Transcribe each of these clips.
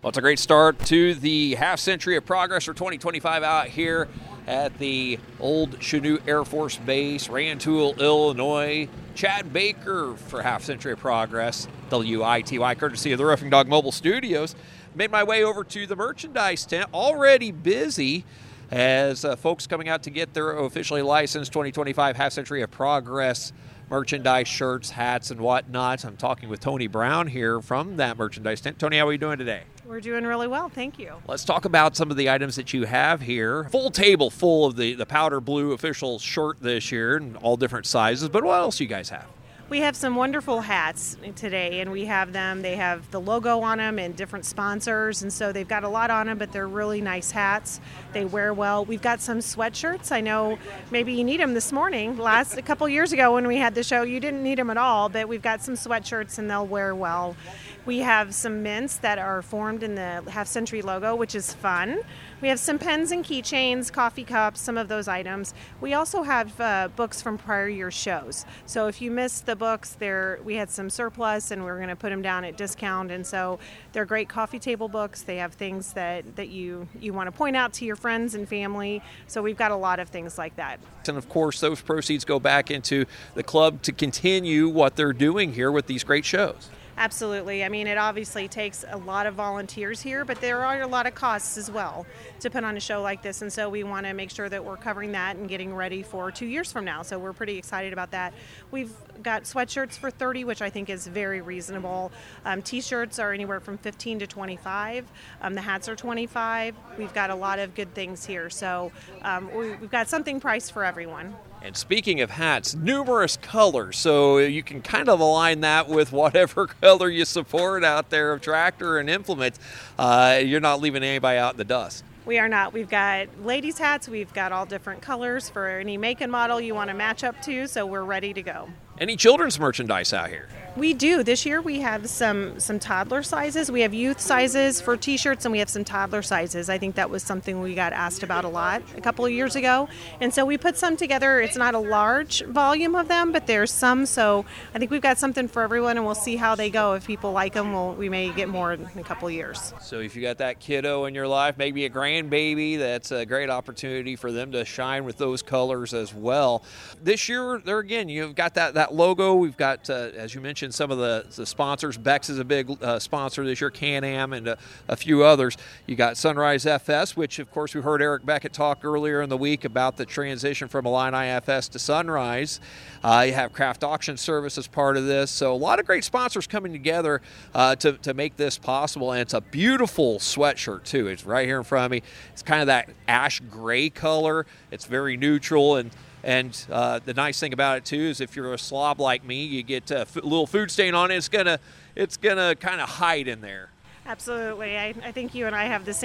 Well, it's a great start to the Half Century of Progress for 2025 out here at the old Chanute Air Force Base, Rantoul, Illinois. Chad Baker for Half Century of Progress, WITY, courtesy of the Roofing Dog Mobile Studios. Made my way over to the merchandise tent, already busy as folks coming out to get their officially licensed 2025 Half Century of Progress merchandise, shirts, hats, and whatnot. I'm talking with Tony Brown here from that merchandise tent. Tony, how are you doing today? We're doing really well, thank you. Let's talk about some of the items that you have here. Full table full of the powder blue official shirt this year in all different sizes, but what else do you guys have? We have some wonderful hats today, and we have them. They have the logo on them and different sponsors, and so they've got a lot on them, but they're really nice hats. They wear well. We've got some sweatshirts. I know maybe you need them this morning. A couple years ago when we had the show, you didn't need them at all, but we've got some sweatshirts, and they'll wear well. We have some mints that are formed in the Half Century logo, which is fun. We have some pens and keychains, coffee cups, some of those items. We also have books from prior year shows. So if you missed the books, we had some surplus, and we're going to put them down at discount. And so they're great coffee table books. They have things that you want to point out to your friends and family. So we've got a lot of things like that. And of course, those proceeds go back into the club to continue what they're doing here with these great shows. Absolutely. I mean, it obviously takes a lot of volunteers here, but there are a lot of costs as well to put on a show like this. And so we want to make sure that we're covering that and getting ready for 2 years from now. So we're pretty excited about that. We've got sweatshirts for $30, which I think is very reasonable. T-shirts are anywhere from $15 to $25. The hats are $25. We've got a lot of good things here. So we've got something priced for everyone. And speaking of hats, numerous colors, so you can kind of align that with whatever color you support out there of tractor and implement. You're not leaving anybody out in the dust. We are not. We've got ladies' hats. We've got all different colors for any make and model you want to match up to, so we're ready to go. Any children's merchandise out here? We do. This year we have some toddler sizes. We have youth sizes for T-shirts, and we have some toddler sizes. I think that was something we got asked about a lot a couple of years ago. And so we put some together. It's not a large volume of them, but there's some. So I think we've got something for everyone, and we'll see how they go. If people like them, we may get more in a couple of years. So if you got that kiddo in your life, maybe a grandbaby, that's a great opportunity for them to shine with those colors as well. This year, there again, you've got that logo. We've got, as you mentioned, some of the sponsors. Bex is a big sponsor this year, Can-Am, and a few others. You got Sunrise FS, which, of course, we heard Eric Beckett talk earlier in the week about the transition from Illini FS to Sunrise. You have Craft Auction Service as part of this. So a lot of great sponsors coming together to make this possible. And it's a beautiful sweatshirt, too. It's right here in front of me. It's kind of that ash gray color. It's very neutral, and the nice thing about it, too, is if you're a slob like me, you get a little food stain on it. It's gonna kind of hide in there. Absolutely. I think you and I have the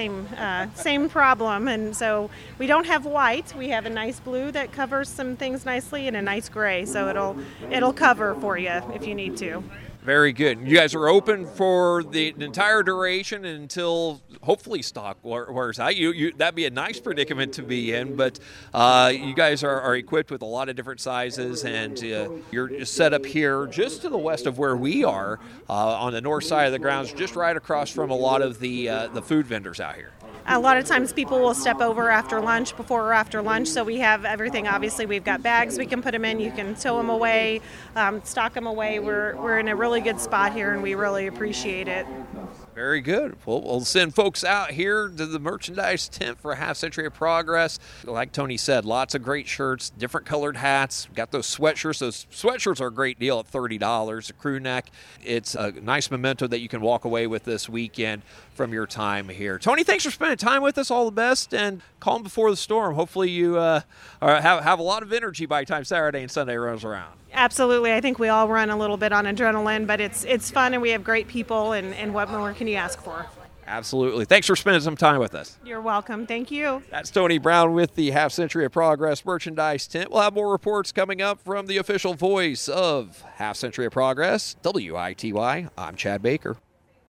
same problem. And so we don't have white. We have a nice blue that covers some things nicely, and a nice gray. So it'll cover for you if you need to. Very good. You guys are open for the entire duration until hopefully stock wears out. That'd be a nice predicament to be in, but you guys are equipped with a lot of different sizes, and you're set up here just to the west of where we are on the north side of the grounds, just right across from a lot of the food vendors out here. A lot of times people will step over after lunch, before or after lunch, so we have everything. Obviously, we've got bags we can put them in. You can tow them away, stock them away. We're in a really good spot here, and we really appreciate it. Very good. Well, we'll send folks out here to the merchandise tent for Half Century of Progress. Like Tony said, lots of great shirts, different colored hats. Got those sweatshirts. Those sweatshirts are a great deal at $30. A crew neck. It's a nice memento that you can walk away with this weekend from your time here. Tony, thanks for spending time with us. All the best, and calm before the storm. Hopefully you have a lot of energy by the time Saturday and Sunday rolls around. Absolutely. I think we all run a little bit on adrenaline, but it's fun, and we have great people, and what more can you ask for? Absolutely. Thanks for spending some time with us. You're welcome. Thank you. That's Tony Brown with the Half Century of Progress merchandise tent. We'll have more reports coming up from the official voice of Half Century of Progress, WITY. I'm Chad Baker.